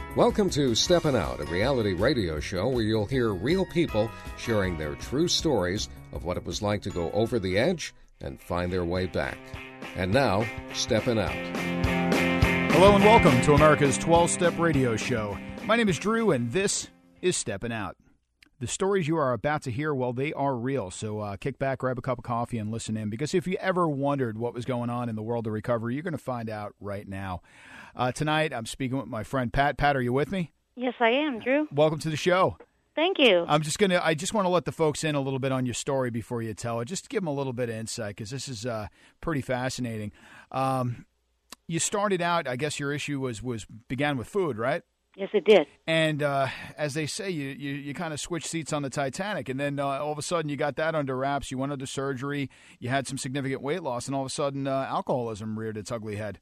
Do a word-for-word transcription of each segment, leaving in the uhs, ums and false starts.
Welcome to Steppin' Out, a reality radio show where you'll hear real people sharing their true stories of what it was like to go over the edge and find their way back. And now, Steppin' Out. Hello and welcome to America's twelve-Step Radio Show. My name is Drew, and this is Steppin' Out. The stories you are about to hear, well, they are real. So uh, kick back, grab a cup of coffee, and listen in. Because if you ever wondered what was going on in the world of recovery, you're going to find out right now. Uh, tonight, I'm speaking with my friend Pat. Pat, are you with me? Yes, I am, Drew. Welcome to the show. Thank you. I'm just gonna. I just want to let the folks in a little bit on your story before you tell it. Just to give them a little bit of insight, because this is uh, pretty fascinating. Um, you started out. I guess your issue was was began with food, right? Yes, it did. And uh, as they say, you, you, you kind of switched seats on the Titanic, and then uh, all of a sudden you got that under wraps. You went under surgery. You had some significant weight loss, and all of a sudden uh, alcoholism reared its ugly head.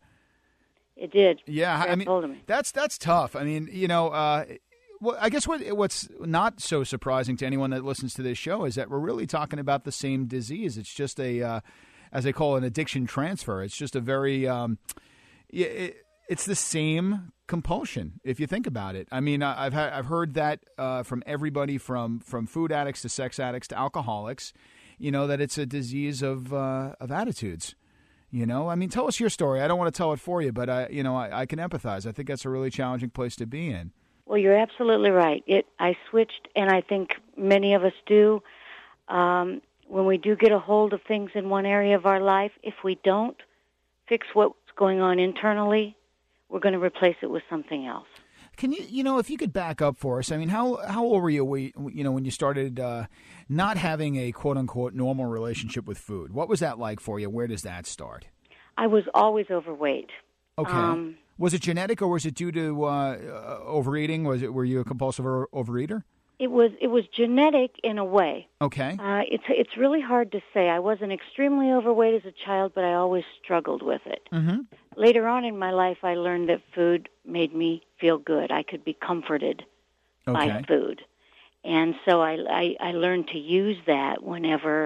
It did. Yeah, I mean, me. that's that's tough. I mean, you know, uh, well, I guess what what's not so surprising to anyone that listens to this show is that we're really talking about the same disease. It's just a, uh, as they call it, an addiction transfer. It's just a very, um, it, it's the same compulsion if you think about it. I mean, I've ha- I've heard that uh, from everybody from from food addicts to sex addicts to alcoholics. You know that it's a disease of uh, of attitudes. You know, I mean, tell us your story. I don't want to tell it for you, but I, you know, I, I can empathize. I think that's a really challenging place to be in. Well, you're absolutely right. It. I switched, and I think many of us do. Um, when we do get a hold of things in one area of our life, if we don't fix what's going on internally, we're going to replace it with something else. Can you, you know, if you could back up for us? I mean, how how old were you, you know, when you started uh, not having a quote unquote normal relationship with food? What was that like for you? Where does that start? I was always overweight. Okay. Um, was it genetic or was it due to uh, overeating? Was it were you a compulsive overeater? It was it was genetic in a way. Okay. Uh, it's it's really hard to say. I wasn't extremely overweight as a child, but I always struggled with it. Mm-hmm. Later on in my life, I learned that food made me feel good. I could be comforted okay. by food. And so I, I, I learned to use that whenever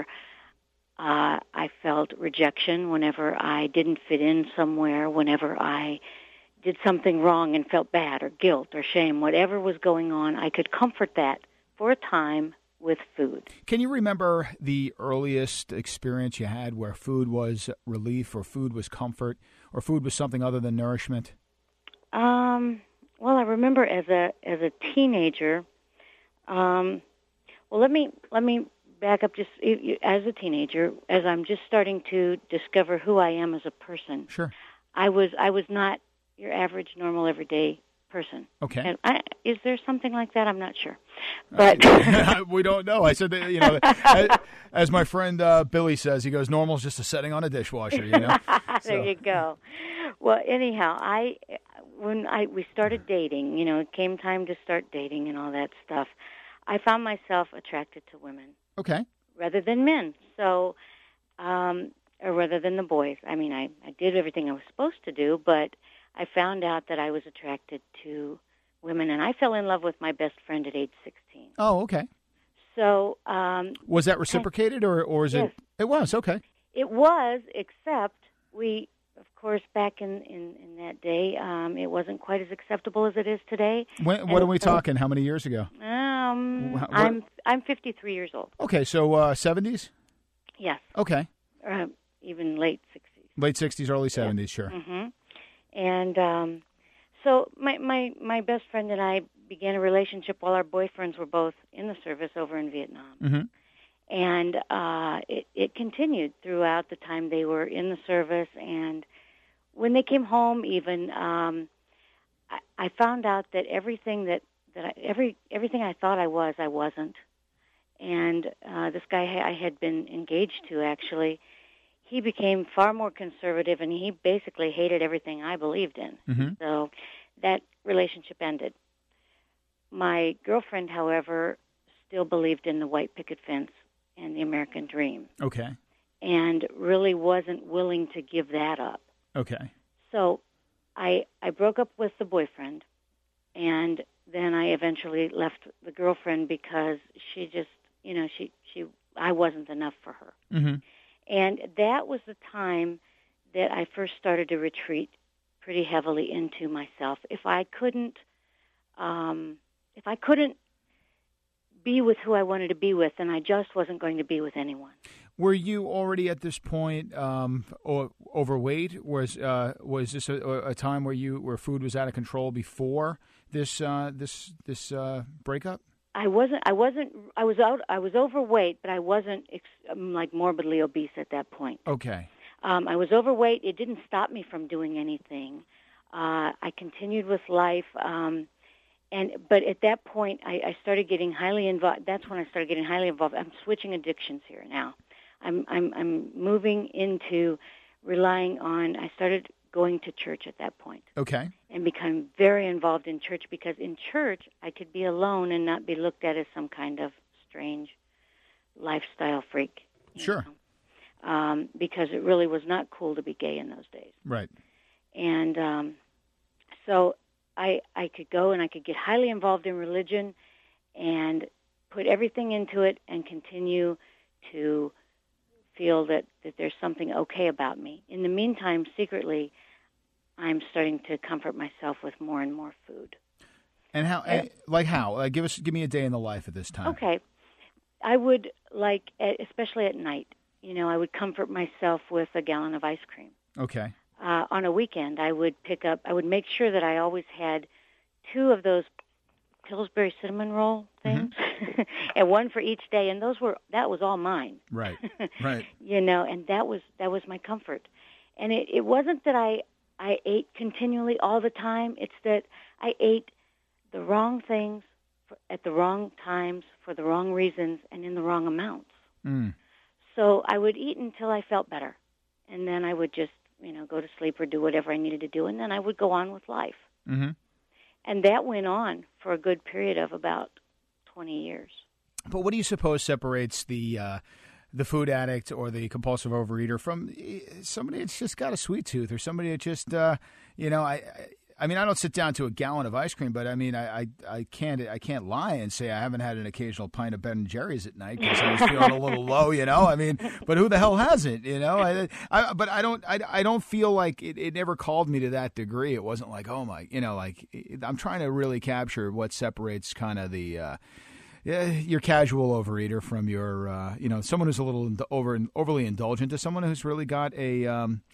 uh, I felt rejection, whenever I didn't fit in somewhere, whenever I did something wrong and felt bad or guilt or shame, whatever was going on, I could comfort that for a time with food. Can you remember the earliest experience you had where food was relief or food was comfort or food was something other than nourishment? Um, well, I remember as a as a teenager. Um, well, let me let me back up. Just as a teenager, as I'm just starting to discover who I am as a person. Sure. I was I was not your average, normal, everyday person. Okay. And I, is there something like that? I'm not sure, but we don't know. I said that, you know, as, as my friend uh, Billy says, he goes, "Normal is just a setting on a dishwasher." You know. There so. you go. Well, anyhow, I when I we started dating, you know, it came time to start dating and all that stuff. I found myself attracted to women. Okay. Rather than men. So, um, or rather than the boys. I mean, I, I did everything I was supposed to do, but I found out that I was attracted to women, and I fell in love with my best friend at age sixteen. Oh, okay. So, um, was that reciprocated, or or is yes. it? It was okay. It was, except we, of course, back in in, in that day, um, it wasn't quite as acceptable as it is today. When, what and, are we talking? How many years ago? Um, what? I'm I'm fifty-three years old. Okay, so uh, seventies. Yes. Okay. Uh, even late sixties. Late sixties, early seventies, yes. Sure. Mm-hmm. And um, so my, my, my best friend and I began a relationship while our boyfriends were both in the service over in Vietnam. Mm-hmm. And uh, it, it continued throughout the time they were in the service. And when they came home even, um, I, I found out that everything that, that I, every everything I thought I was, I wasn't. And uh, this guy I had been engaged to, actually, he became far more conservative, and he basically hated everything I believed in. Mm-hmm. So that relationship ended. My girlfriend, however, still believed in the white picket fence and the American dream. Okay. And really wasn't willing to give that up. Okay. So I I broke up with the boyfriend, and then I eventually left the girlfriend because she just, you know, she, she I wasn't enough for her. Mm-hmm. And that was the time that I first started to retreat pretty heavily into myself. If I couldn't um, if I couldn't be with who I wanted to be with, then I just wasn't going to be with anyone. Were you already at this point um, o- overweight? Was uh, was this a, a time where you where food was out of control before this uh, this this uh, breakup? I wasn't. I wasn't. I was out. I was overweight, but I wasn't ex- um, like morbidly obese at that point. Okay. Um, I was overweight. It didn't stop me from doing anything. Uh, I continued with life. Um, And but at that point, I, I started getting highly involved. That's when I started getting highly involved. I'm switching addictions here now. I'm I'm I'm moving into relying on. I started going to church at that point. Okay. And become very involved in church, because in church I could be alone and not be looked at as some kind of strange lifestyle freak. Sure. Know? Um, because it really was not cool to be gay in those days. Right. And um, so. I, I could go and I could get highly involved in religion and put everything into it and continue to feel that, that there's something okay about me. In the meantime, secretly, I'm starting to comfort myself with more and more food. And how, and, like how? Uh, give us, give me a day in the life at this time. Okay. I would, like, especially at night, you know, I would comfort myself with a gallon of ice cream. Okay. Uh, on a weekend, I would pick up, I would make sure that I always had two of those Pillsbury cinnamon roll things, mm-hmm. and one for each day, and those were, that was all mine. Right, right. You know, and that was, that was my comfort. And it, it wasn't that I, I ate continually all the time, it's that I ate the wrong things for, at the wrong times, for the wrong reasons, and in the wrong amounts. Mm. So I would eat until I felt better, and then I would just, you know, go to sleep or do whatever I needed to do, and then I would go on with life. Mm-hmm. And that went on for a good period of about twenty years. But what do you suppose separates the uh, the food addict or the compulsive overeater from somebody that's just got a sweet tooth, or somebody that just, uh, you know, I, I I mean, I don't sit down to a gallon of ice cream, but I mean, I, I, I can't I can't lie and say I haven't had an occasional pint of Ben and Jerry's at night because I was feeling a little low, you know. I mean, but who the hell hasn't, you know? I, I but I don't I, I don't feel like it, it never called me to that degree. It wasn't like, oh my, you know, like I'm trying to really capture what separates kind of the. Uh, Yeah, your casual overeater from your, uh, you know, someone who's a little over overly indulgent to someone who's really got a, um,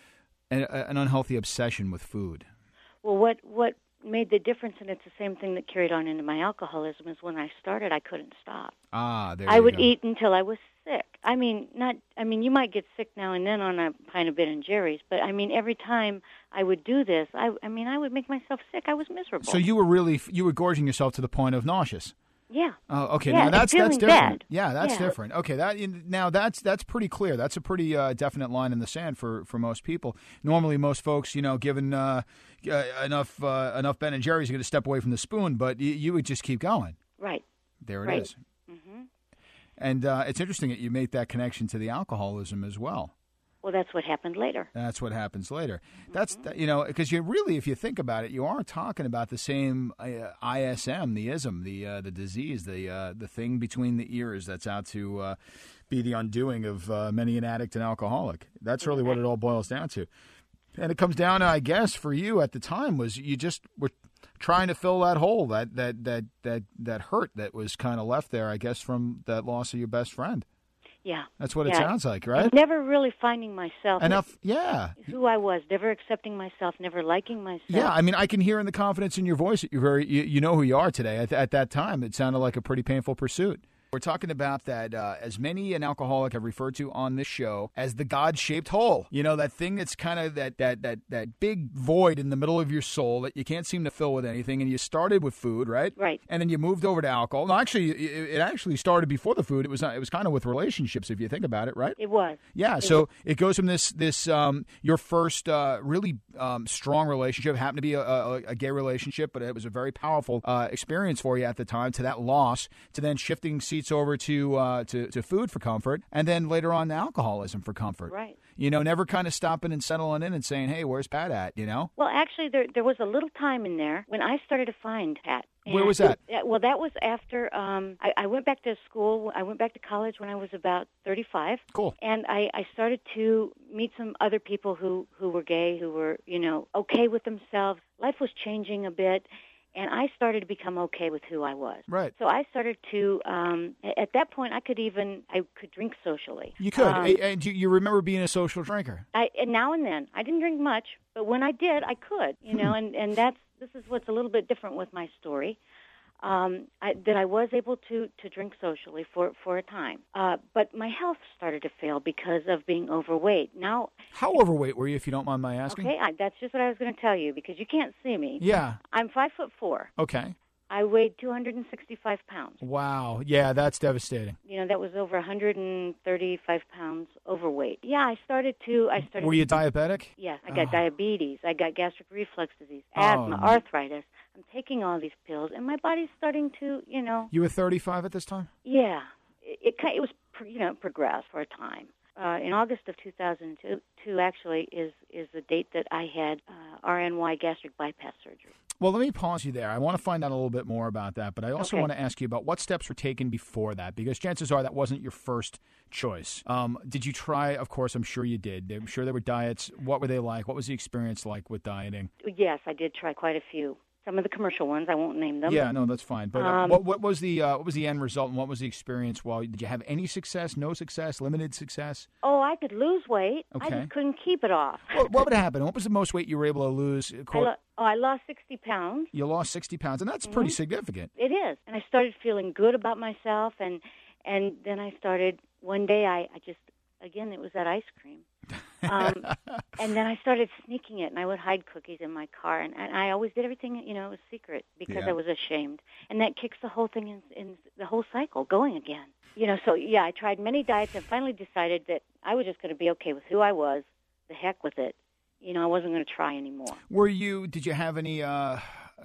an, an unhealthy obsession with food. Well, what what made the difference, and it's the same thing that carried on into my alcoholism, is when I started, I couldn't stop. Ah, there I you would go. eat until I was sick. I mean, not. I mean, you might get sick now and then on a pint of Ben and Jerry's, but I mean, every time I would do this, I, I mean, I would make myself sick. I was miserable. So you were really you were gorging yourself to the point of nauseous. Yeah. Oh, okay. Yeah, now that's feeling that's different. bad. Yeah, that's Yeah. different. Okay, that now that's that's pretty clear. That's a pretty uh, definite line in the sand for, for most people. Normally, most folks, you know, given uh, uh, enough uh, enough Ben and Jerry's, are going to step away from the spoon, but you, you would just keep going. Right. There it Right. is. Mm-hmm. And uh, it's interesting that you make that connection to the alcoholism as well. Well, that's what happened later. That's what happens later. Mm-hmm. That's you know because you really, if you think about it, you are talking about the same uh, I S M, the ism, the uh, the disease, the uh, the thing between the ears that's out to uh, be the undoing of uh, many an addict and alcoholic. That's really what it all boils down to. And it comes down to, I guess, for you at the time was you just were trying to fill that hole, that that that that that hurt that was kind of left there, I guess, from that loss of your best friend. Yeah. That's what it Yeah. sounds like, right? Never really finding myself. Enough, yeah. Who I was, never accepting myself, never liking myself. Yeah, I mean, I can hear in the confidence in your voice that you're very, you, you know who you are today. At, at that time, it sounded like a pretty painful pursuit. We're talking about that, uh, as many an alcoholic have referred to on this show as the God-shaped hole. You know, that thing that's kind of that that that that big void in the middle of your soul that you can't seem to fill with anything. And you started with food, right? Right. And then you moved over to alcohol. No, actually, it, it actually started before the food. It was it was kind of with relationships, if you think about it, right? It was. Yeah, It so was. it goes from this this um, your first uh, really um, strong relationship, happened to be a, a, a gay relationship, but it was a very powerful uh, experience for you at the time, to that loss, to then shifting seats over to uh, to, to food for comfort, and then later on to alcoholism for comfort. Right. You know, never kind of stopping and settling in and saying, hey, where's Pat at, you know? Well, actually, there there was a little time in there when I started to find Pat. Where And- was that? Yeah, well, that was after um, I, I went back to school. I went back to college when I was about thirty-five. Cool. And I, I started to meet some other people who, who were gay, who were, you know, okay with themselves. Life was changing a bit. and I started to become okay with who I was. Right. So I started to, um, at that point, I could even, I could drink socially. You could. Um, and you, you remember being a social drinker. I, and now and then. I didn't drink much, but when I did, I could, you know, and, and that's, this is what's a little bit different with my story. Um, I, that I was able to, to drink socially for, for a time. Uh, but my health started to fail because of being overweight. Now, how overweight were you, if you don't mind my asking? Okay, I, that's just what I was going to tell you because you can't see me. Yeah. I'm five foot four. Okay. I weighed two hundred sixty-five pounds. Wow. Yeah, that's devastating. You know, that was over one hundred thirty-five pounds overweight. Yeah, I started to... I started. Were you diabetic? Yeah, I got oh. diabetes. I got gastric reflux disease, asthma, oh. arthritis. I'm taking all these pills, and my body's starting to, you know... You were thirty-five at this time? Yeah. It, it, it was, you know, progressed for a time. Uh, in August of two thousand two, actually, is, is the date that I had uh, R N Y gastric bypass surgery. Well, let me pause you there. I want to find out a little bit more about that, but I also okay. want to ask you about what steps were taken before that, because chances are that wasn't your first choice. Um, did you try? Of course, I'm sure you did. I'm sure there were diets. What were they like? What was the experience like with dieting? Yes, I did try quite a few. Some of the commercial ones, I won't name them. Yeah, no, that's fine. But uh, um, what, what was the uh, what was the end result, and what was the experience? Well, did you have any success? No success? Limited success? Oh, I could lose weight. Okay. I just couldn't keep it off. What, what would happen? What was the most weight you were able to lose? I lo- oh, I lost sixty pounds. You lost sixty pounds, and that's mm-hmm. pretty significant. It is, and I started feeling good about myself, and and then I started one day. I, I just again, it was that ice cream. um, and then I started sneaking it, and I would hide cookies in my car, and, and I always did everything, you know, it was secret because yeah. I was ashamed, and that kicks the whole thing in, in the whole cycle going again. You know, so yeah, I tried many diets and finally decided that I was just going to be okay with who I was. The heck with it. You know, I wasn't going to try anymore. Were you? Did you have any uh,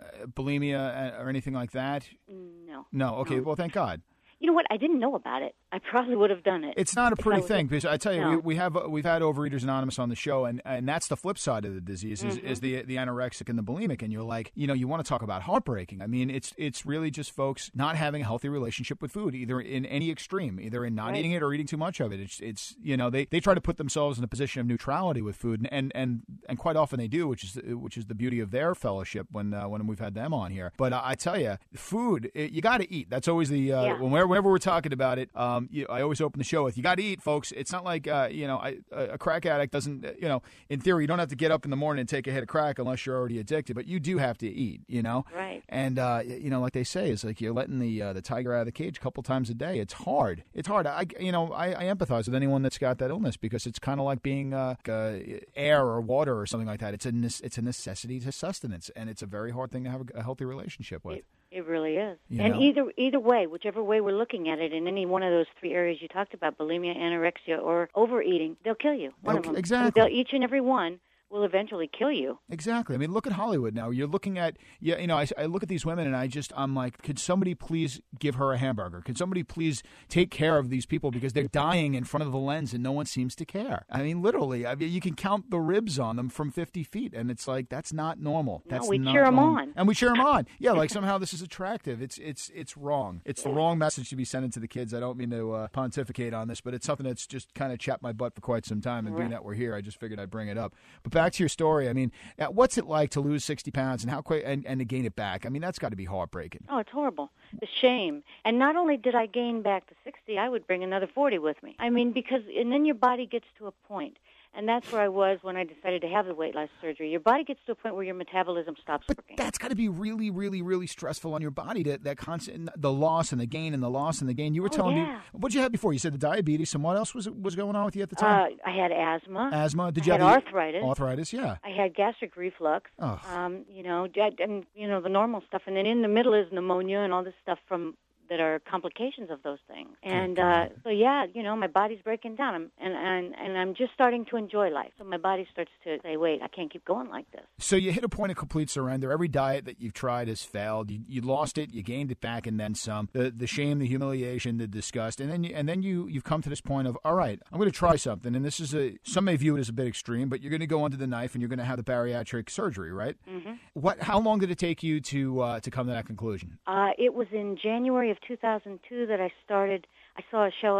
bulimia or anything like that? No. No. Okay. No. Well, thank God. You know what? I didn't know about it. I probably would have done it. It's not a pretty thing because I tell you, no. we, we have we've had Overeaters Anonymous on the show, and, and that's the flip side of the disease is, mm-hmm. is the the anorexic and the bulimic. And you're like, you know, you want to talk about heartbreaking. I mean, it's it's really just folks not having a healthy relationship with food, either in any extreme, either in not right. eating it or eating too much of it. It's it's you know they, they try to put themselves in a position of neutrality with food, and and, and, and quite often they do, which is which is the beauty of their fellowship when uh, when we've had them on here. But uh, I tell you, food it, you got to eat. That's always the uh, yeah. whenever, whenever we're talking about it. Um, you, I always open the show with, you got to eat, folks. It's not like, uh, you know, I, a crack addict doesn't, you know, in theory, you don't have to get up in the morning and take a hit of crack unless you're already addicted, but you do have to eat, you know? Right. And, uh, you know, like they say, it's like you're letting the uh, the tiger out of the cage a couple times a day. It's hard. It's hard. I, you know, I, I empathize with anyone that's got that illness because it's kind of like being uh, uh, air or water or something like that. It's a, it's a necessity to sustenance, and it's a very hard thing to have a, a healthy relationship with. It, It really is. You and know? either either way, whichever way we're looking at it, in any one of those three areas you talked about, bulimia, anorexia, or overeating, they'll kill you. One okay, of them. Exactly. They'll, each and every one will eventually kill you. Exactly. I mean, look at Hollywood now. You're looking at, yeah, you know, I, I look at these women and I just, I'm like, could somebody please give her a hamburger? Could somebody please take care of these people because they're dying in front of the lens and no one seems to care? I mean, literally, I mean, you can count the ribs on them from fifty feet, and it's like, that's not normal. That's no, we not cheer them normal. on. And we cheer them on. Yeah, like somehow this is attractive. It's it's it's wrong. It's the wrong message to be sending to the kids. I don't mean to uh, pontificate on this, but it's something that's just kind of chapped my butt for quite some time, and right. being that we're here, I just figured I'd bring it up. But back to your story, I mean, Uh, what's it like to lose sixty pounds and how quick and, and to gain it back? I mean, that's got to be heartbreaking. Oh, it's horrible. The shame. And not only did I gain back the sixty, I would bring another forty with me. I mean, because, and then your body gets to a point. And that's where I was when I decided to have the weight loss surgery. Your body gets to a point where your metabolism stops but working. That's got to be really, really, really stressful on your body, that, that constant, the loss and the gain and the loss and the gain. You were oh, telling yeah. me, what did you have before? You said the diabetes, and what else was was going on with you at the time? Uh, I had asthma. Asthma? Did I you had have arthritis. Arthritis, yeah. I had gastric reflux. Oh. Um, you know, and you know the normal stuff, and then in the middle is pneumonia and all this stuff from that are complications of those things. And uh, so, yeah, you know, my body's breaking down, I'm, and and and I'm just starting to enjoy life. So my body starts to say, "Wait, I can't keep going like this." So you hit a point of complete surrender. Every diet that you've tried has failed. You, you lost it, you gained it back, and then some. The the shame, the humiliation, the disgust, and then you, and then you you've come to this point of, all right, I'm going to try something. And this is a some may view it as a bit extreme, but you're going to go under the knife and you're going to have the bariatric surgery, right? Mm-hmm. What? How long did it take you to uh, to come to that conclusion? Uh, it was in January of two thousand two that I started. I saw a show, a,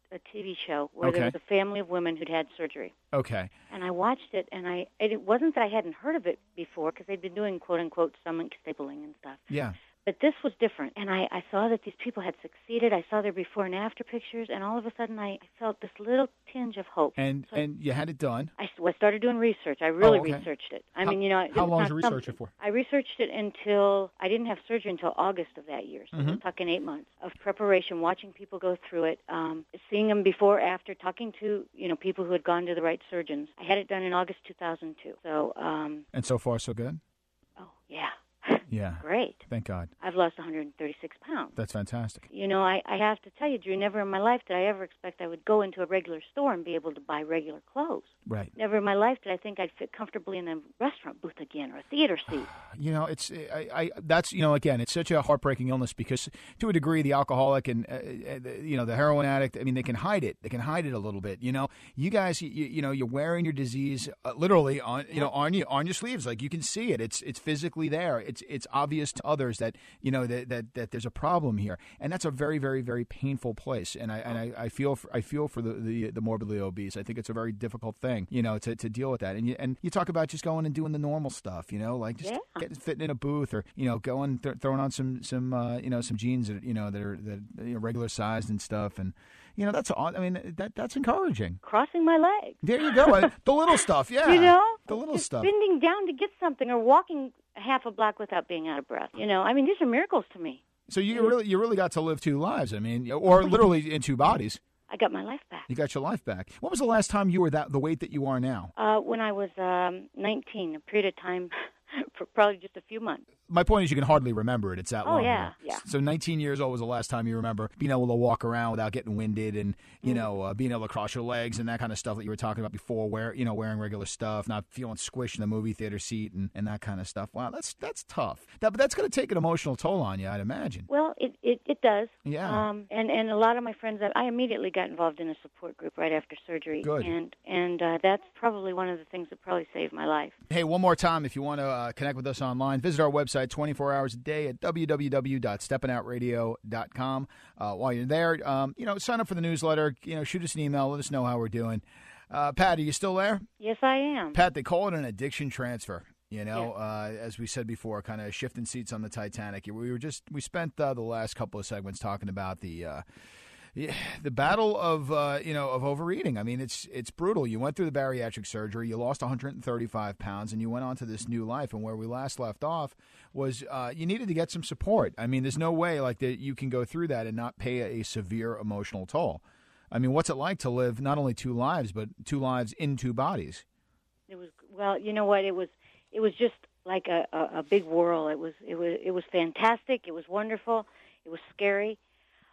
a T V show where Okay. there was a family of women who'd had surgery. Okay. And I watched it, and I it wasn't that I hadn't heard of it before, because they'd been doing quote-unquote stomach stapling and stuff. Yeah. But this was different, and I, I saw that these people had succeeded. I saw their before and after pictures, and all of a sudden I felt this little tinge of hope. And So and you had it done. I, I started doing research. I really Oh, okay. researched it. I How- mean, you know, it how was long not did you research something- it for? I researched it until I didn't have surgery until August of that year. So Mm-hmm. it was talking eight months of preparation, watching people go through it, um, seeing them before, after, talking to you know people who had gone to the right surgeons. I had it done in August two thousand two. So, um, And so far, so good? oh yeah, Yeah. great. Thank God. I've lost one hundred thirty-six pounds. That's fantastic. You know, I, I have to tell you, Drew, never in my life did I ever expect I would go into a regular store and be able to buy regular clothes. Right. Never in my life did I think I'd fit comfortably in a restaurant booth again or a theater seat. You know, it's I, I that's you know again, it's such a heartbreaking illness because to a degree, the alcoholic and uh, uh, you know the heroin addict. I mean, they can hide it. They can hide it a little bit. You know, you guys, you, you know, you're wearing your disease uh, literally on you know on you on your sleeves. Like you can see it. It's it's physically there. It's it's obvious to others that you know that that, that there's a problem here, and that's a very very very painful place. And I and I, I feel for, I feel for the, the the morbidly obese. I think it's a very difficult thing, you know, to, to deal with that. And you and you talk about just going and doing the normal stuff, you know, like just Yeah. getting fitting in a booth or you know going th- throwing on some some uh, you know some jeans that you know that are that you know, regular sized and stuff, and you know that's all. I mean that that's encouraging. Crossing my legs. There you go. I- the little stuff, yeah. You know? the little Just stuff. bending down to get something or walking half a block without being out of breath. You know, I mean, these are miracles to me. So you really you really got to live two lives. I mean, or literally in two bodies. I got my life back. You got your life back. When was the last time you were that the weight that you are now? Uh, when I was um, nineteen, a period of time for probably just a few months. My point is you can hardly remember it. It's that Oh, long yeah, ago. yeah. So nineteen years old was the last time you remember being able to walk around without getting winded and, you know, uh, being able to cross your legs and that kind of stuff that you were talking about before, where, you know, wearing regular stuff, not feeling squished in the movie theater seat and, and that kind of stuff. Wow, that's that's tough. That, but that's going to take an emotional toll on you, I'd imagine. Well, it, it, it does. Yeah. Um, and, and a lot of my friends, I immediately got involved in a support group right after surgery. Good. And, and uh, that's probably one of the things that probably saved my life. Hey, one more time, if you want to uh, connect with us online, visit our website twenty-four hours a day at w w w dot steppin out radio dot com. Uh, while you're there, um, you know, sign up for the newsletter. You know, shoot us an email. Let us know how we're doing. Uh, Pat, are you still there? Yes, I am. Pat, they call it an addiction transfer. You know, uh, as we said before, kind of shifting seats on the Titanic. We were just we spent uh, the last couple of segments talking about the. Uh, Yeah, the battle of uh, you know of overeating. I mean, it's it's brutal. You went through the bariatric surgery. You lost one hundred thirty-five pounds, and you went on to this new life. And where we last left off was uh, you needed to get some support. I mean, there's no way like that you can go through that and not pay a, a severe emotional toll. I mean, what's it like to live not only two lives but two lives in two bodies? It was well, you know what? It was it was just like a, a, a big whirl. It was it was it was fantastic. It was wonderful. It was scary.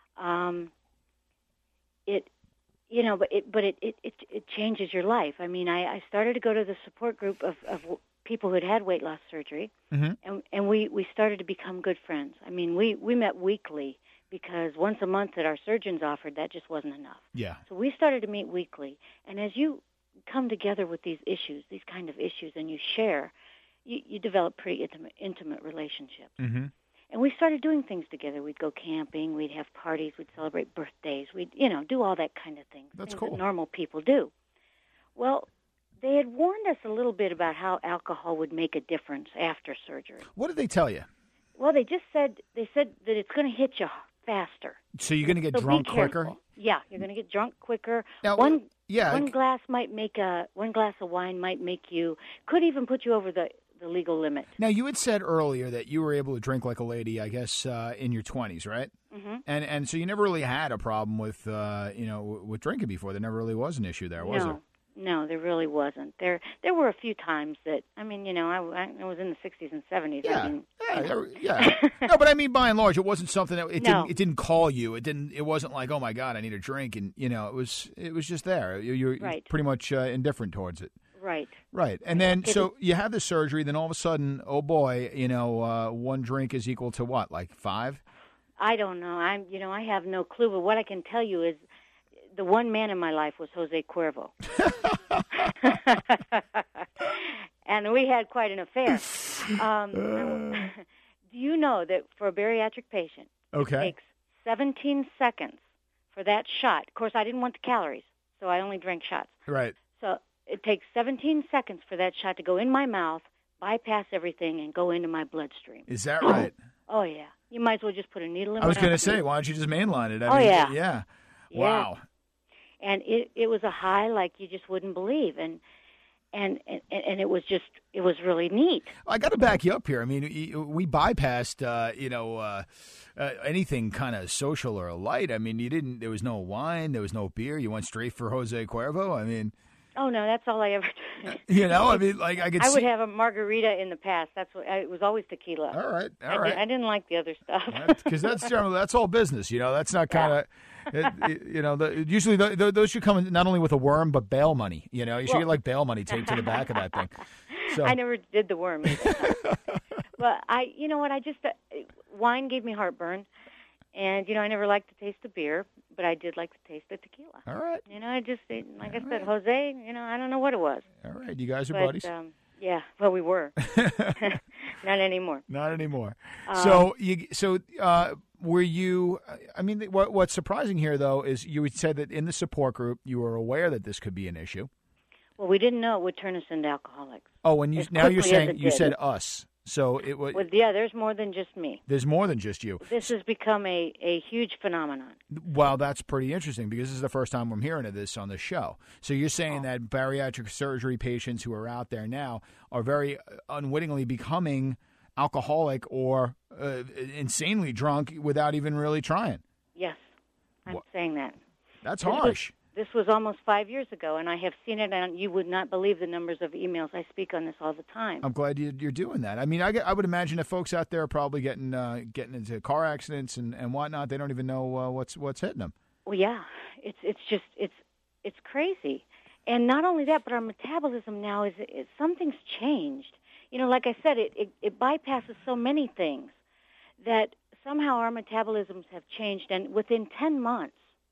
Um, it, you know, but it but it, it, it, it changes your life. I mean, I, I started to go to the support group of, of people who had had weight loss surgery, Mm-hmm. and and we, we started to become good friends. I mean, we, we met weekly because once a month that our surgeons offered, that just wasn't enough. Yeah. So we started to meet weekly, and as you come together with these issues, these kind of issues, and you share, you, you develop pretty intimate, intimate relationships. Mm-hmm. And we started doing things together. We'd go camping, we'd have parties, we'd celebrate birthdays, we'd, you know, do all that kind of thing. That's things cool. that normal people do. Well, they had warned us a little bit about how alcohol would make a difference after surgery. What did they tell you? Well, they just said, they said that it's going to hit you faster. So you're going to get So be drunk careful. quicker? Yeah, you're going to get drunk quicker. Now, one yeah. one glass might make a one glass of wine might make you could even put you over the, the legal limit. Now, you had said earlier that you were able to drink like a lady, I guess, uh, in your twenties, right? Mm-hmm. And and so you never really had a problem with uh, you know w- with drinking before. There never really was an issue there, was no, there? no, there really wasn't. There there were a few times that I mean, you know, I, I was in the sixties and seventies. Yeah, I mean, yeah, there- yeah. No, but I mean, by and large, it wasn't something that it No. didn't it didn't call you. It didn't. It wasn't like, oh my God, I need a drink, and you know, it was it was just there. You, you're Right. pretty much uh, indifferent towards it. right. Right. And then, Okay, so you have the surgery, then all of a sudden, oh boy, you know, uh, one drink is equal to what, like five? I don't know. I'm you know, I have no clue, but what I can tell you is the one man in my life was Jose Cuervo. And we had quite an affair. Um, do you know that for a bariatric patient, Okay. it takes seventeen seconds for that shot. Of course, I didn't want the calories, so I only drank shots. Right. So it takes seventeen seconds for that shot to go in my mouth, bypass everything, and go into my bloodstream. Is that right? Oh, yeah. You might as well just put a needle in I was going to say, me. why don't you just mainline it? I oh, mean, yeah. yeah. Yeah. Wow. And it, it was a high like you just wouldn't believe. And, and, and, and it was just, it was really neat. I got to back you up here. I mean, we bypassed, uh, you know, uh, uh, anything kind of social or light. I mean, you didn't, there was no wine, there was no beer. You went straight for Jose Cuervo. I mean. Oh, no, that's all I ever did. You know, I mean, like I could I see. would have a margarita in the past. That's what, it was always tequila. All right, all I, right. did, I didn't like the other stuff. Because that's generally, that's all business, you know. That's not kind of, you know, the, usually the, the, those should come not only with a worm, but bail money. You know, you should well, get like bail money taped to the back of that thing. So. I never did the worm either. But I, you know what, I just, uh, wine gave me heartburn. And, you know, I never liked the taste of beer, but I did like the taste of tequila. All right. You know, I just, like all I said, right. Jose, you know, I don't know what it was. All right. You guys are but, buddies? Um, yeah, well, we were. Not anymore. Not anymore. Um, so, you, so uh, were you, I mean, what, what's surprising here, though, is you would say that in the support group, you were aware that this could be an issue. Well, we didn't know it would turn us into alcoholics. Oh, and you, as now you're quickly as saying, it you did. said us. So it was. Well, yeah, there's more than just me. There's more than just you. This has become a, a huge phenomenon. Well, that's pretty interesting because this is the first time I'm hearing of this on the show. So you're saying Oh. that bariatric surgery patients who are out there now are very unwittingly becoming alcoholic or uh, insanely drunk without even really trying. Yes, I'm What? saying that. That's This was- harsh. This was almost five years ago, and I have seen it, and you would not believe the numbers of emails. I speak on this all the time. I'm glad you, you're doing that. I mean, I, get- I would imagine that folks out there are probably getting uh, getting into car accidents and, and whatnot. They don't even know uh, what's what's hitting them. Well, yeah, it's it's just it's it's crazy, and not only that, but our metabolism now is, is something's changed. You know, like I said, it, it it bypasses so many things that somehow our metabolisms have changed, and within ten months,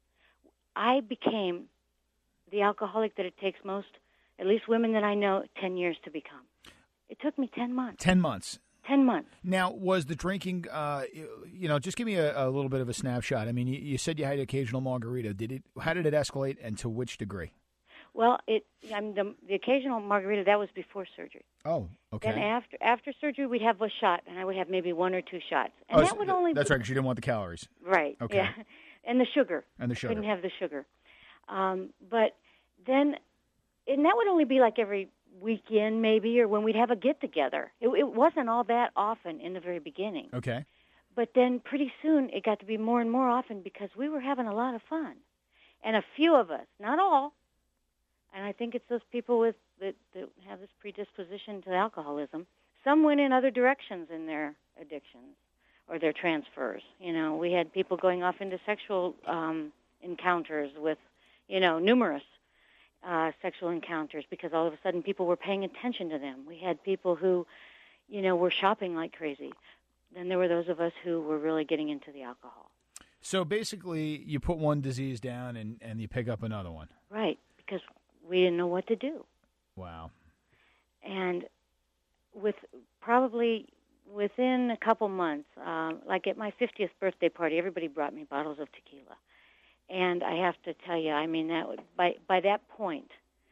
I became the alcoholic that it takes most, at least women that I know, ten years to become. It took me ten months. Ten months. Ten months. Now, was the drinking, uh, you know, just give me a, a little bit of a snapshot. I mean, you, you said you had occasional margarita. Did it? How did it escalate, and to which degree? Well, it I mean, the, the occasional margarita, that was before surgery. Oh, okay. Then after after surgery, we'd have a shot, and I would have maybe one or two shots. And Oh, that so would th- only that's be, right, because you didn't want the calories. Right. Okay. Yeah. And the sugar. And the sugar. Couldn't have the sugar. Um, but then, and that would only be like every weekend maybe, or when we'd have a get-together. It, it wasn't all that often in the very beginning. Okay. But then pretty soon it got to be more and more often because we were having a lot of fun. And a few of us, not all, and I think it's those people with that, that have this predisposition to alcoholism, some went in other directions in their addictions or their transfers. You know, we had people going off into sexual um, encounters with, you know, numerous uh, sexual encounters because all of a sudden people were paying attention to them. We had people who, you know, were shopping like crazy. Then there were those of us who were really getting into the alcohol. So basically, you put one disease down and, and you pick up another one. Right, because we didn't know what to do. Wow. And with probably within a couple months, um, like at my fiftieth birthday party, everybody brought me bottles of tequila. And I have to tell you, I mean, that would, by by that point,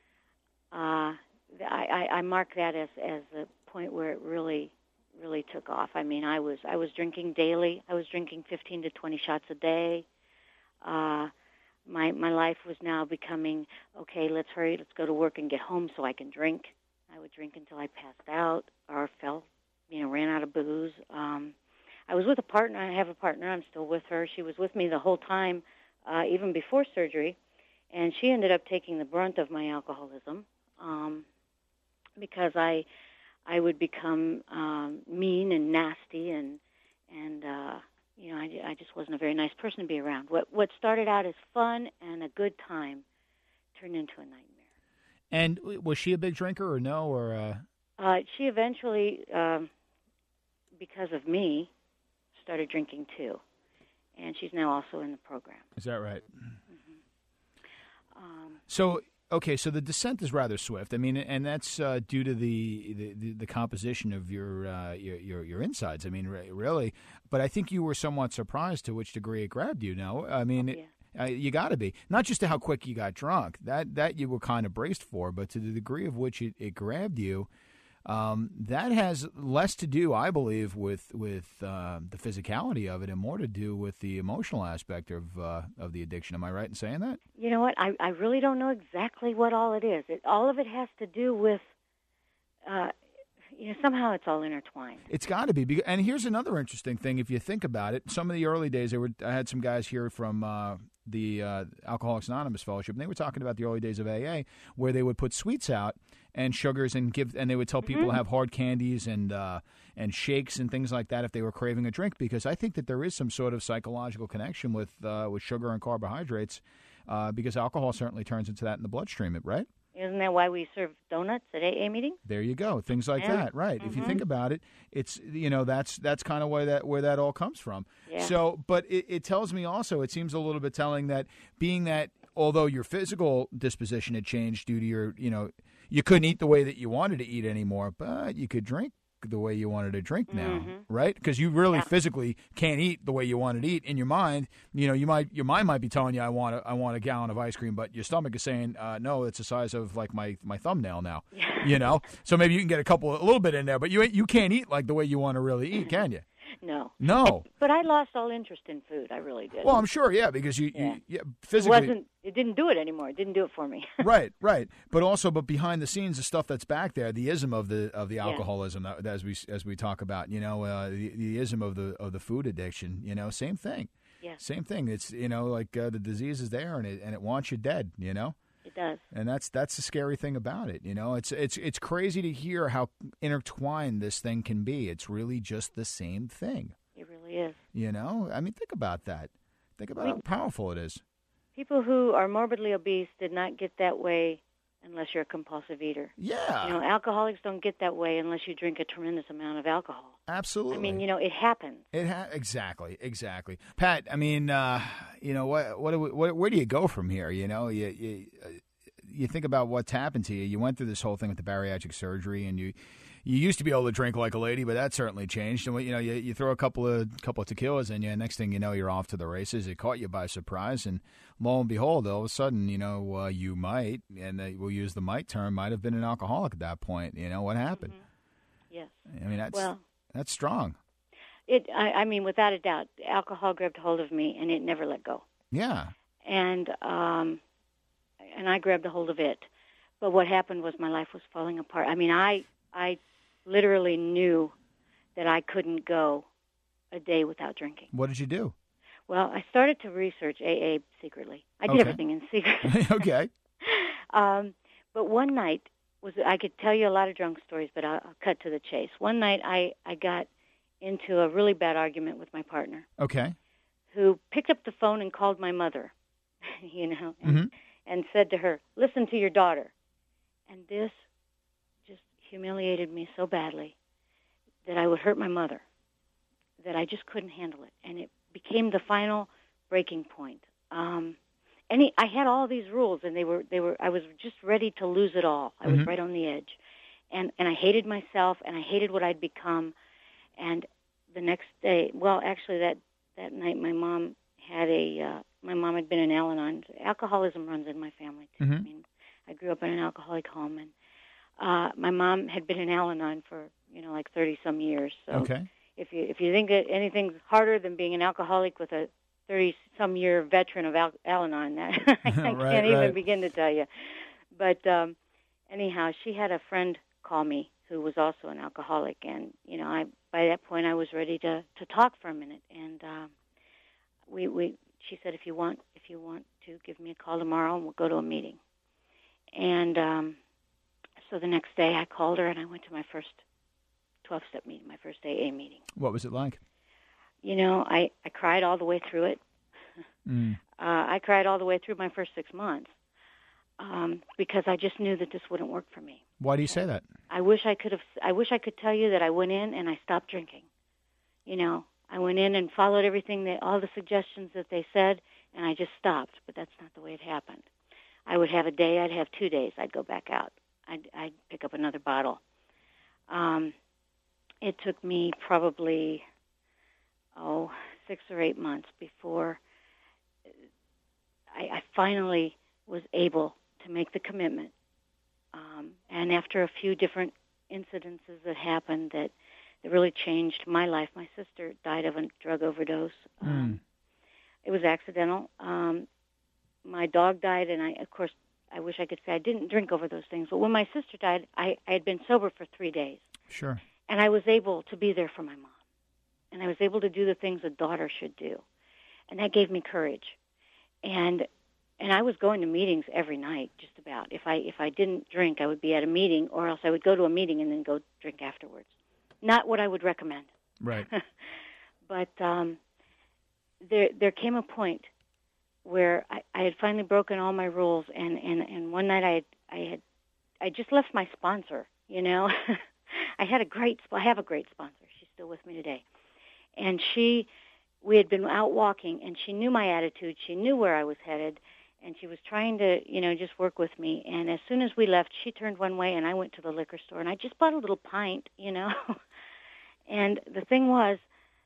uh, I, I, I mark that as, as the point where it really, really took off. I mean, I was I was drinking daily. I was drinking fifteen to twenty shots a day. Uh, my my life was now becoming, okay, let's hurry, let's go to work and get home so I can drink. I would drink until I passed out or fell, you know, ran out of booze. Um, I was with a partner. I have a partner. I'm still with her. She was with me the whole time, uh, even before surgery, and she ended up taking the brunt of my alcoholism um, because I I would become um, mean and nasty and and uh, you know I, I just wasn't a very nice person to be around. What what started out as fun and a good time turned into a nightmare. And was she a big drinker or no? Or uh... Uh, she eventually, um, because of me, started drinking too, and she's now also in the program. Is that right? Mm-hmm. Um, so, okay, so the descent is rather swift. I mean, and that's uh, due to the, the, the composition of your, uh, your your your insides. I mean, re- really. But I think you were somewhat surprised to which degree it grabbed you. No, I mean, yeah. it, Uh, you got to be. Not just to how quick you got drunk. That that you were kind of braced for, but to the degree of which it, it grabbed you, um, that has less to do, I believe, with with uh, the physicality of it and more to do with the emotional aspect of uh, of the addiction. Am I right in saying that? You know what? I, I really don't know exactly what all it is. It, all of it has to do with, uh, you know, somehow it's all intertwined. It's got to be. And here's another interesting thing. If you think about it, some of the early days, they were, I had some guys here from uh, the uh, Alcoholics Anonymous Fellowship, and they were talking about the early days of A A, where they would put sweets out and sugars and give, and they would tell people Mm-hmm. to have hard candies and uh, and shakes and things like that if they were craving a drink. Because I think that there is some sort of psychological connection with uh, with sugar and carbohydrates, uh, because alcohol certainly turns into that in the bloodstream, right? Isn't that why we serve donuts at A A meetings? There you go. Things like Yeah. that, right? Mm-hmm. If you think about it, it's you know that's that's kind of where that where that all comes from. Yeah. So, but it, it tells me also, it seems a little bit telling that being that although your physical disposition had changed due to your you know you couldn't eat the way that you wanted to eat anymore, but you could drink the way you wanted to drink now, Mm-hmm. right? Because you really Yeah. physically can't eat the way you wanted to eat. In your mind, you know, you might your mind might be telling you, "I want a, I want a gallon of ice cream," but your stomach is saying, uh, "No, it's the size of like my, my thumbnail now." You know, so maybe you can get a couple, a little bit in there, but you ain't- you can't eat like the way you want to really eat, can you? No. No. But I lost all interest in food. I really did. Well, I'm sure, yeah, because you, Yeah. you yeah, it physically. wasn't. It didn't do it anymore. It didn't do it for me. Right, right, but also, but behind the scenes, the stuff that's back there, the ism of the of the Yeah. alcoholism, that, as we as we talk about, you know, uh, the, the ism of the of the food addiction, you know, same thing, Yeah, same thing. It's you know, like uh, the disease is there, and it and it wants you dead, you know, it does. and that's that's the scary thing about it, you know. It's it's it's crazy to hear how intertwined this thing can be. It's really just the same thing, It really is. you know. I mean, think about that. Think about how powerful it is. People who are morbidly obese did not get that way unless you're a compulsive eater. Yeah, You know, alcoholics don't get that way unless you drink a tremendous amount of alcohol. absolutely. I mean, you know, it happens. It ha- exactly, exactly. Pat, I mean, uh, you know, what, what, do we, what, where do you go from here? You know, you, you, uh, you think about what's happened to you. You went through this whole thing with the bariatric surgery, and you, you used to be able to drink like a lady, but that certainly changed. And you know, you, you throw a couple of couple of tequilas in you, and next thing you know, you're off to the races. It caught you by surprise, and lo and behold, all of a sudden, you know, uh, you might, and uh, we'll use the might term, might have been an alcoholic at that point. You know, what happened? Yes. I mean, that's Well, that's strong. it. I, I mean, without a doubt, alcohol grabbed hold of me, and it never let go. Yeah. And um, and I grabbed a hold of it. But what happened was my life was falling apart. I mean, I I literally knew that I couldn't go a day without drinking. What did you do? Well, I started to research A A secretly. I did Okay. everything in secret. Okay. um, but one night was I could tell you a lot of drunk stories, but I'll, I'll cut to the chase. One night I, I got into a really bad argument with my partner, Okay. who picked up the phone and called my mother, you know, and, Mhm. and said to her, "Listen to your daughter." And this just humiliated me so badly that I would hurt my mother, that I just couldn't handle it. And it became the final breaking point. Um, and he, I had all these rules, and they were, they were, I was just ready to lose it all. I was Mhm. right on the edge. And, and I hated myself, and I hated what I'd become. And the next day, well, actually that, that night my mom had a, uh, my mom had been in Al-Anon. Alcoholism runs in my family, too. Mhm. I mean, I grew up in an alcoholic home, and uh, my mom had been in Al-Anon for, you know, like thirty-some years. So Okay. if you if you think that anything's harder than being an alcoholic with a thirty-some year veteran of Al- Al-Anon, that I can't Right, even right. begin to tell you. But um, anyhow, she had a friend call me who was also an alcoholic, and you know, I by that point I was ready to, to talk for a minute, and um, we we she said, if you want if you want to give me a call tomorrow, and we'll go to a meeting. And um, so the next day I called her, and I went to my first twelve-step meeting, my first A A meeting. What was it like? You know, I, I cried all the way through it. Mm. Uh, I cried all the way through my first six months um, because I just knew that this wouldn't work for me. Why do you say that? I wish I could have. I wish I could tell you that I went in and I stopped drinking. You know, I went in and followed everything that all the suggestions that they said, and I just stopped. But that's not the way it happened. I would have a day. I'd have two days. I'd go back out. I'd, I'd pick up another bottle. Um, it took me probably oh six or eight months before I, I finally was able to make the commitment. Um, and after a few different incidences that happened that, that really changed my life, my sister died of a drug overdose. Mm. Um, it was accidental. Um, my dog died, and I, of course, I wish I could say I didn't drink over those things. But when my sister died, I, I had been sober for three days. Sure. And I was able to be there for my mom. And I was able to do the things a daughter should do. And that gave me courage. And and I was going to meetings every night, just about. If I if I didn't drink, I would be at a meeting, or else I would go to a meeting and then go drink afterwards. Not what I would recommend. Right. But um, there there came a point where I, I had finally broken all my rules, and, and, and one night I had, I had I just left my sponsor. You know, I had a great I have a great sponsor. She's still with me today, and she we had been out walking, and she knew my attitude. She knew where I was headed, and she was trying to you know just work with me. And as soon as we left, she turned one way, and I went to the liquor store, and I just bought a little pint. You know, and the thing was,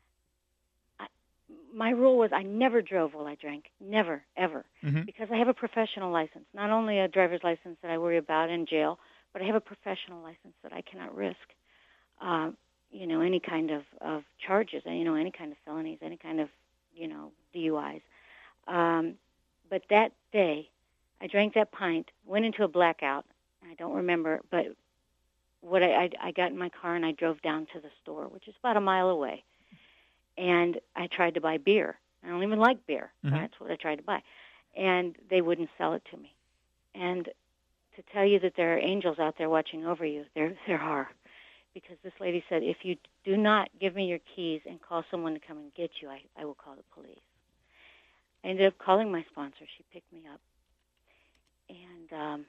my rule was I never drove while I drank, never, ever, mm-hmm. because I have a professional license, not only a driver's license that I worry about in jail, but I have a professional license that I cannot risk, uh, you know, any kind of, of charges, you know, any kind of felonies, any kind of, you know, D U Is. Um, but that day, I drank that pint, went into a blackout, I don't remember, but what I, I, I got in my car and I drove down to the store, which is about a mile away. And I tried to buy beer. I don't even like beer. Mm-hmm. That's what I tried to buy. And they wouldn't sell it to me. And to tell you that there are angels out there watching over you, there there are. Because this lady said, if you do not give me your keys and call someone to come and get you, I, I will call the police. I ended up calling my sponsor. She picked me up. And um,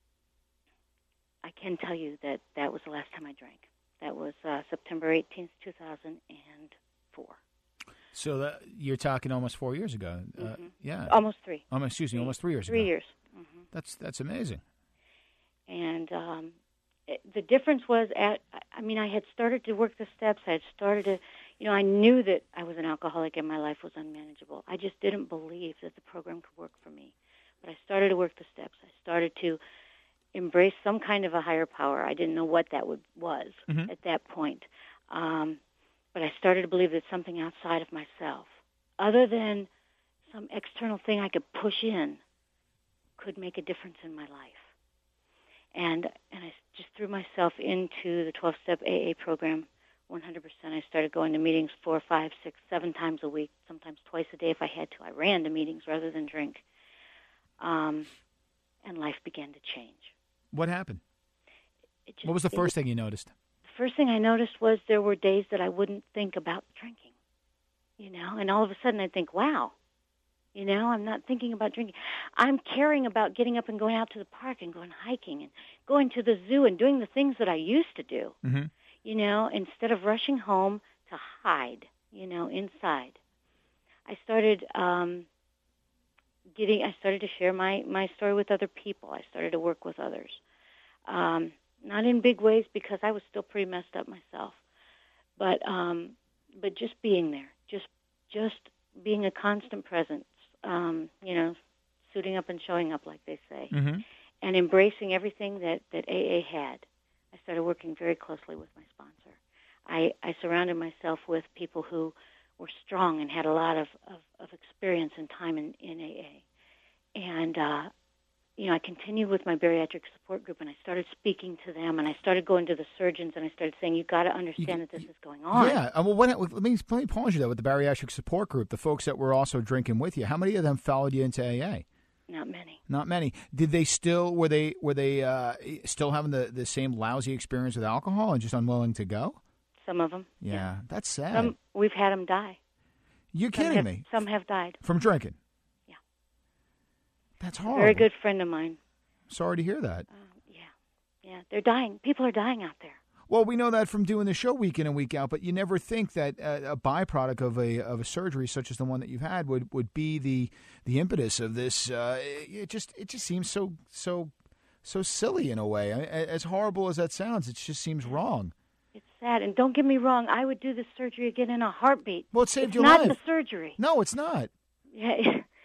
I can tell you that that was the last time I drank. That was uh, September eighteenth, two thousand four. So that, you're talking almost four years ago. Uh, Mm-hmm. Yeah. Almost three. Um, excuse me, Three. almost three years Three ago. years. Mm-hmm. That's that's amazing. And um, it, the difference was, at, I mean, I had started to work the steps. I had started to, you know, I knew that I was an alcoholic and my life was unmanageable. I just didn't believe that the program could work for me. But I started to work the steps. I started to embrace some kind of a higher power. I didn't know what that would, was mm-hmm. at that point. Um, but I started to believe that something outside of myself, other than some external thing I could push in, could make a difference in my life. And and I just threw myself into the twelve-step A A program one hundred percent. I started going to meetings four, five, six, seven times a week, sometimes twice a day if I had to. I ran to meetings rather than drink. Um, and life began to change. What happened? It just, What was the first it, thing you noticed? The first thing I noticed was there were days that I wouldn't think about drinking, you know, and all of a sudden I'd think, wow, you know, I'm not thinking about drinking. I'm caring about getting up and going out to the park and going hiking and going to the zoo and doing the things that I used to do, mm-hmm. you know, instead of rushing home to hide, you know, inside. I started um, getting, I started to share my, my story with other people. I started to work with others. Um, not in big ways because I was still pretty messed up myself, but um, but just being there, just just being a constant presence, um, you know, suiting up and showing up, like they say, mm-hmm. and embracing everything that, that A A had. I started working very closely with my sponsor. I, I surrounded myself with people who were strong and had a lot of, of, of experience and time in, in A A. And, uh, you know, I continued with my bariatric support group, and I started speaking to them, and I started going to the surgeons, and I started saying, you've got to understand you, that this is going on. Yeah. Uh, well, when, let, me, let me pause you there with the bariatric support group, the folks that were also drinking with you. How many of them followed you into A A? Not many. Not many. Did they still, were they were they uh, still having the, the same lousy experience with alcohol and just unwilling to go? Some of them. Yeah, yeah. that's sad. Some, we've had them die. You're some kidding have, me? Some have died. From drinking? Yeah. That's A horrible. very good friend of mine. Sorry to hear that. Uh, yeah. Yeah, they're dying. People are dying out there. Well, we know that from doing the show week in and week out, but you never think that uh, a byproduct of a of a surgery such as the one that you've had would, would be the the impetus of this. Uh, it just it just seems so so so silly in a way. I, as horrible as that sounds, it just seems wrong. It's sad, and don't get me wrong. I would do this surgery again in a heartbeat. Well, it saved it's your not life. the surgery. No, it's not. Yeah,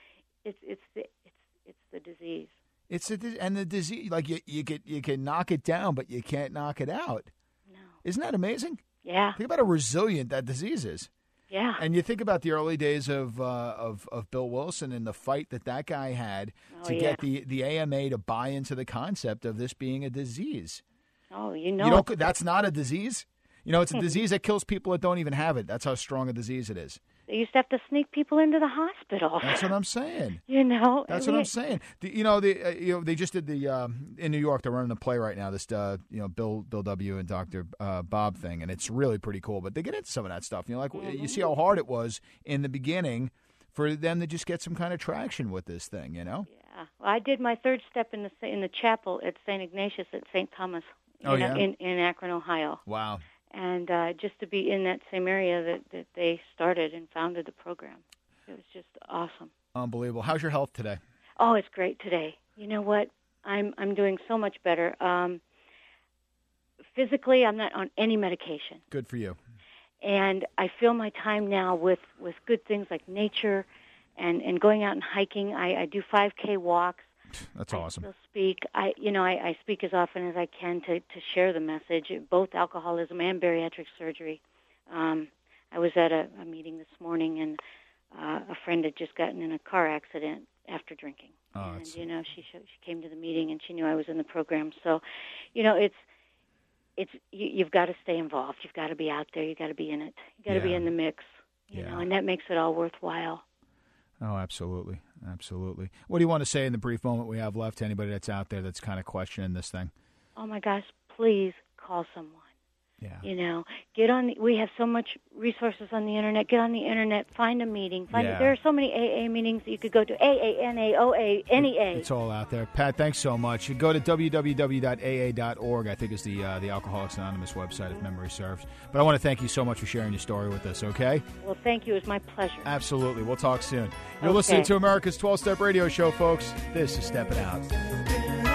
It's it's the it's it's the disease. It's a, and the disease, like you you get you can knock it down, but you can't knock it out. No. Isn't that amazing? Yeah. Think about how resilient that disease is. Yeah. And you think about the early days of uh, of of Bill Wilson and the fight that that guy had oh, to yeah. get the, the A M A to buy into the concept of this being a disease. Oh, you know. You know, that's not a disease. You know, it's a disease that kills people that don't even have it. That's how strong a disease it is. They used to have to sneak people into the hospital. That's what I'm saying. You know. That's I mean, what I'm saying. The, you know, the uh, you know they just did the um, in New York. They're running a play right now. This uh, you know Bill Bill W. and Doctor Uh, Bob thing, and it's really pretty cool. But they get into some of that stuff. You know, like mm-hmm. you see how hard it was in the beginning for them to just get some kind of traction with this thing. You know. Yeah. Well, I did my third step in the in the chapel at Saint Ignatius at Saint Thomas. Oh, in, yeah? in in Akron, Ohio. Wow. And uh, just to be in that same area that, that they started and founded the program. It was just awesome. Unbelievable. How's your health today? Oh, it's great today. You know what? I'm I'm doing so much better. Um, physically, I'm not on any medication. Good for you. And I fill my time now with, with good things like nature and, and going out and hiking. I, I do five K walks. That's awesome. I still speak. I, you know, I, I speak as often as I can to, to share the message, both alcoholism and bariatric surgery. Um, I was at a, a meeting this morning, and uh, a friend had just gotten in a car accident after drinking. Oh, and, that's... you know, she she came to the meeting, and she knew I was in the program. So, you know, it's it's you, you've got to stay involved. You've got to be out there. You've got to be in it. You've got to Yeah. be in the mix, you Yeah. know, and that makes it all worthwhile. Oh, absolutely. Absolutely. What do you want to say in the brief moment we have left to anybody that's out there that's kind of questioning this thing? Oh, my gosh, please call someone. Yeah. You know, get on. The, we have so much resources on the internet. Get on the internet. Find a meeting. Find. Yeah. There are so many A A meetings that you could go to. A A N A O A N E A. It's all out there. Pat, thanks so much. You go to w w w dot a a dot org. I think is the uh, the Alcoholics Anonymous website, if memory serves. But I want to thank you so much for sharing your story with us. Okay. Well, thank you. It was my pleasure. Absolutely. We'll talk soon. You're Okay. listening to America's twelve-Step Radio Show, folks. This is Stepping Out.